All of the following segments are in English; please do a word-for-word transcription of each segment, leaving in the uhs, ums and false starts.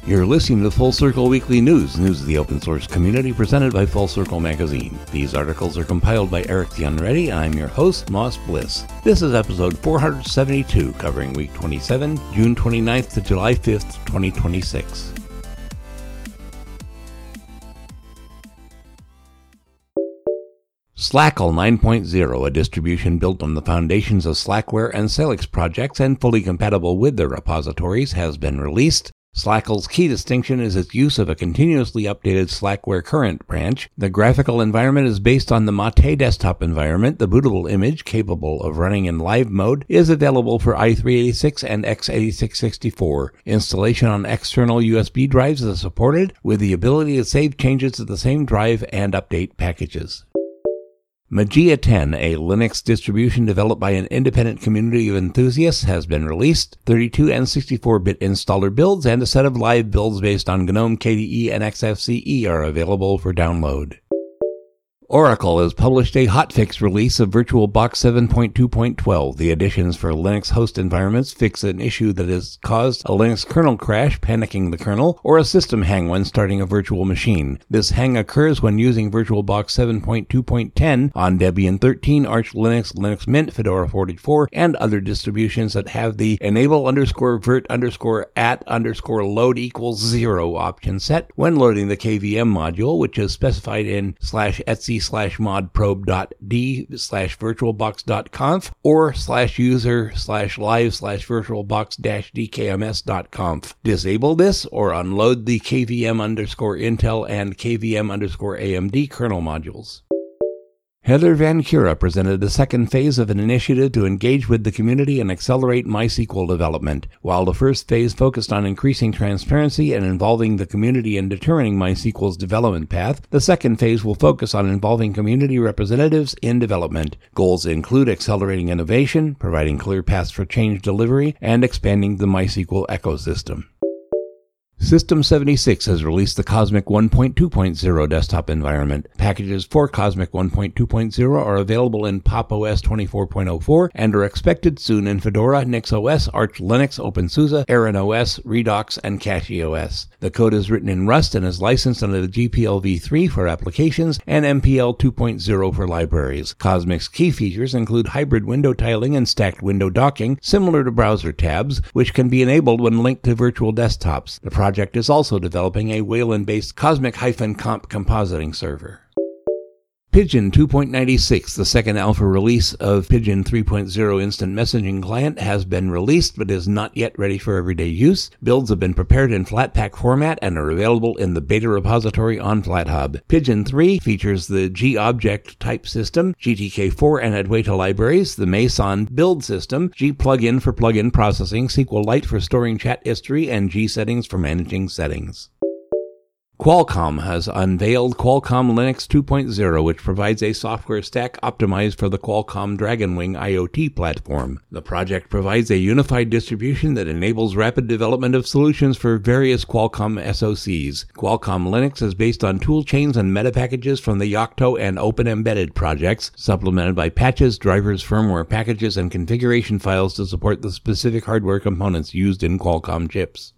You're listening to Full Circle Weekly News, news of the open source community presented by Full Circle Magazine. These articles are compiled by Eric the Unready, and I'm your host, Moss Bliss. This is episode four seventy-two, covering week twenty-seven, June twenty-ninth to July fifth, twenty twenty-six. Slackle nine point oh, a distribution built on the foundations of Slackware and Salix projects and fully compatible with their repositories, has been released. Slackle's key distinction is its use of a continuously updated Slackware current branch. The graphical environment is based on the Mate desktop environment. The bootable image, capable of running in live mode, is available for i three eighty-six and x eighty-six sixty-four. Installation on external U S B drives is supported, with the ability to save changes to the same drive and update packages. Mageia ten, a Linux distribution developed by an independent community of enthusiasts, has been released. thirty-two and sixty-four bit installer builds and a set of live builds based on GNOME, K D E, and X F C E are available for download. Oracle has published a hotfix release of VirtualBox seven point two point twelve. The additions for Linux host environments fix an issue that has caused a Linux kernel crash, panicking the kernel, or a system hang when starting a virtual machine. This hang occurs when using VirtualBox seven point two point ten on Debian thirteen, Arch Linux, Linux Mint, Fedora forty-four, and other distributions that have the enable underscore virt underscore at underscore load equals zero option set when loading the K V M module, which is specified in slash etsy slash modprobe.d slash virtualbox.conf or slash user slash live slash virtualbox dash dkms.conf. Disable this or unload the K V M underscore Intel and K V M underscore A M D kernel modules. Heather Van Cura presented the second phase of an initiative to engage with the community and accelerate MySQL development. While the first phase focused on increasing transparency and involving the community in determining MySQL's development path, the second phase will focus on involving community representatives in development. Goals include accelerating innovation, providing clear paths for change delivery, and expanding the MySQL ecosystem. System seventy-six has released the Cosmic one point two point oh desktop environment. Packages for Cosmic one point two point oh are available in Pop! O S twenty-four point oh four and are expected soon in Fedora, NixOS, Arch Linux, OpenSUSE, Aaron O S, Redux, and CachyOS. The code is written in Rust and is licensed under the G P L v three for applications and M P L two point oh for libraries. Cosmic's key features include hybrid window tiling and stacked window docking, similar to browser tabs, which can be enabled when linked to virtual desktops. The project is also developing a Wayland-based Cosmic-Comp compositing server. Pidgin two point ninety-six, the second alpha release of Pidgin three point oh instant messaging client, has been released but is not yet ready for everyday use. Builds have been prepared in Flatpak format and are available in the beta repository on FlatHub. Pidgin three features the G-Object type system, G T K four and Adwaita libraries, the Meson build system, G-Plugin for plugin processing, SQLite for storing chat history, and G-Settings for managing settings. Qualcomm has unveiled Qualcomm Linux two point oh, which provides a software stack optimized for the Qualcomm Dragonwing IoT platform. The project provides a unified distribution that enables rapid development of solutions for various Qualcomm S O Cs. Qualcomm Linux is based on toolchains and meta packages from the Yocto and Open Embedded projects, supplemented by patches, drivers, firmware packages, and configuration files to support the specific hardware components used in Qualcomm chips.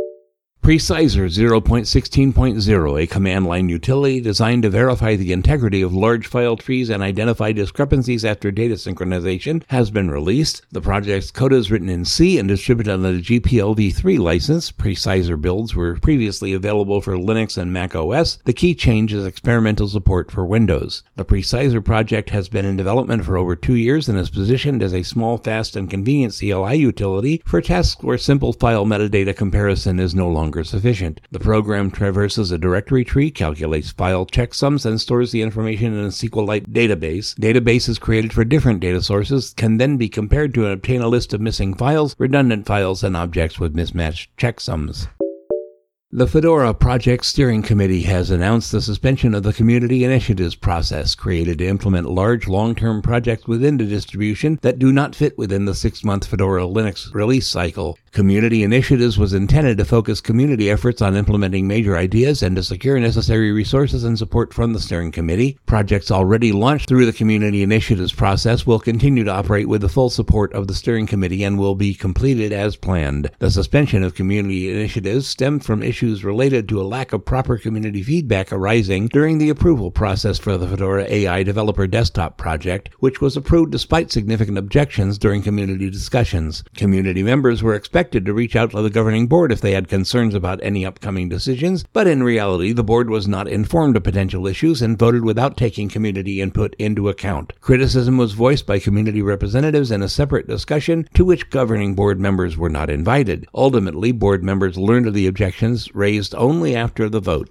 Preciser zero point sixteen point oh, a command line utility designed to verify the integrity of large file trees and identify discrepancies after data synchronization, has been released. The project's code is written in C and distributed under the G P L v three license. Preciser builds were previously available for Linux and Mac O S. The key change is experimental support for Windows. The Preciser project has been in development for over two years and is positioned as a small, fast, and convenient C L I utility for tasks where simple file metadata comparison is no longer sufficient. The program traverses a directory tree, calculates file checksums, and stores the information in a SQLite database. Databases created for different data sources can then be compared to obtain a list of missing files, redundant files, and objects with mismatched checksums. The Fedora Project Steering Committee has announced the suspension of the Community Initiatives process created to implement large long-term projects within the distribution that do not fit within the six-month Fedora Linux release cycle. Community Initiatives was intended to focus community efforts on implementing major ideas and to secure necessary resources and support from the Steering Committee. Projects already launched through the Community Initiatives process will continue to operate with the full support of the Steering Committee and will be completed as planned. The suspension of Community Initiatives stemmed from issues issues related to a lack of proper community feedback arising during the approval process for the Fedora A I Developer Desktop project, which was approved despite significant objections during community discussions. Community members were expected to reach out to the governing board if they had concerns about any upcoming decisions, but in reality, the board was not informed of potential issues and voted without taking community input into account. Criticism was voiced by community representatives in a separate discussion to which governing board members were not invited. Ultimately, board members learned of the objections raised only after the vote.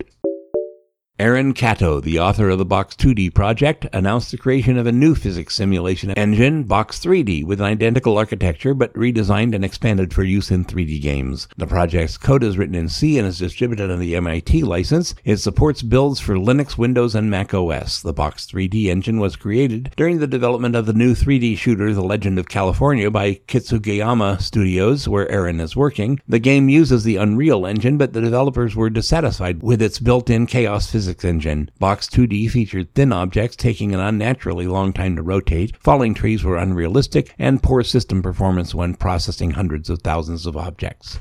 Aaron Cato, the author of the Box two D project, announced the creation of a new physics simulation engine, Box three D, with an identical architecture but redesigned and expanded for use in three D games. The project's code is written in C and is distributed under the M I T license. It supports builds for Linux, Windows, and Mac O S. The Box three D engine was created during the development of the new three D shooter The Legend of California by Kitsugayama Studios, where Aaron is working. The game uses the Unreal Engine, but the developers were dissatisfied with its built-in chaos physics engine. Box two D featured thin objects taking an unnaturally long time to rotate, falling trees were unrealistic, and poor system performance when processing hundreds of thousands of objects.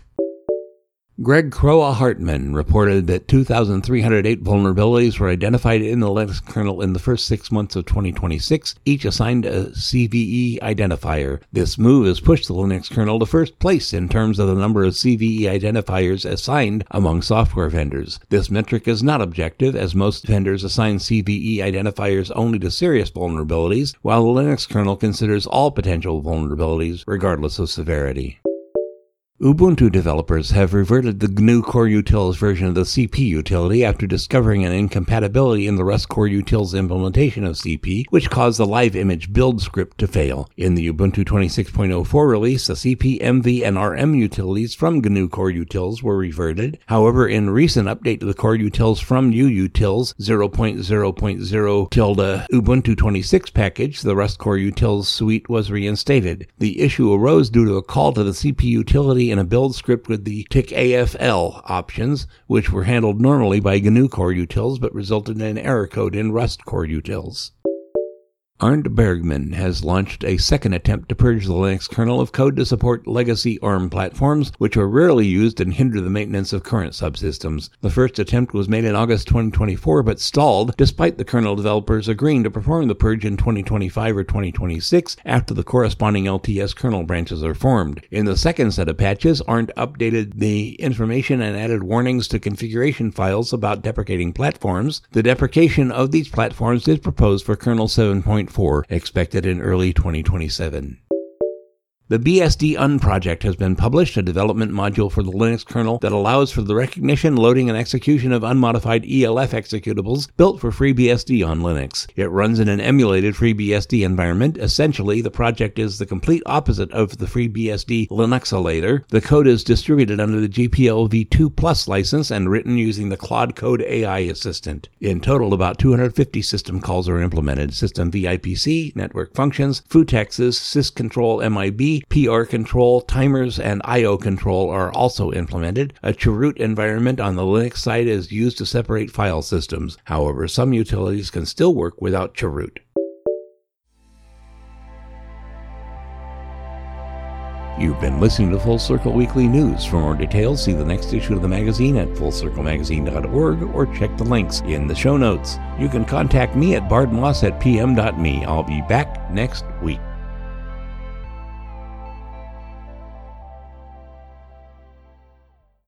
Greg Kroah-Hartman reported that two thousand three hundred eight vulnerabilities were identified in the Linux kernel in the first six months of twenty twenty-six, each assigned a C V E identifier. This move has pushed the Linux kernel to first place in terms of the number of C V E identifiers assigned among software vendors. This metric is not objective, as most vendors assign C V E identifiers only to serious vulnerabilities, while the Linux kernel considers all potential vulnerabilities, regardless of severity. Ubuntu developers have reverted the G N U Core Utils version of the C P utility after discovering an incompatibility in the Rust Core Utils implementation of C P, which caused the live image build script to fail. In the Ubuntu twenty-six point oh four release, the C P, M V, and R M utilities from G N U Core Utils were reverted. However, in recent update to the Core Utils from UUtils zero point zero point zero tilde Ubuntu twenty-six package, the Rust Core Utils suite was reinstated. The issue arose due to a call to the C P utility in a build script with the ticafl options, which were handled normally by G N U Core Utils but resulted in error code in Rust Core Utils. Arnd Bergman has launched a second attempt to purge the Linux kernel of code to support legacy A R M platforms, which are rarely used and hinder the maintenance of current subsystems. The first attempt was made in August twenty twenty-four but stalled, despite the kernel developers agreeing to perform the purge in twenty twenty-five or twenty twenty-six after the corresponding L T S kernel branches are formed. In the second set of patches, Arnd updated the information and added warnings to configuration files about deprecating platforms. The deprecation of these platforms is proposed for kernel seven point four, expected in early twenty twenty-seven. The B S D U N project has been published, a development module for the Linux kernel that allows for the recognition, loading, and execution of unmodified E L F executables built for FreeBSD on Linux. It runs in an emulated FreeBSD environment. Essentially, the project is the complete opposite of the FreeBSD Linuxolator. The code is distributed under the G P L v two plus license and written using the Claude Code A I assistant. In total, about two hundred fifty system calls are implemented. System V I P C, network functions, futexes, syscontrol M I B, P R control, timers, and I O control are also implemented. A chroot environment on the Linux side is used to separate file systems. However, some utilities can still work without chroot. You've been listening to Full Circle Weekly News. For more details, see the next issue of the magazine at full circle magazine dot org or check the links in the show notes. You can contact me at bardmoss at p m dot m e. I'll be back next week.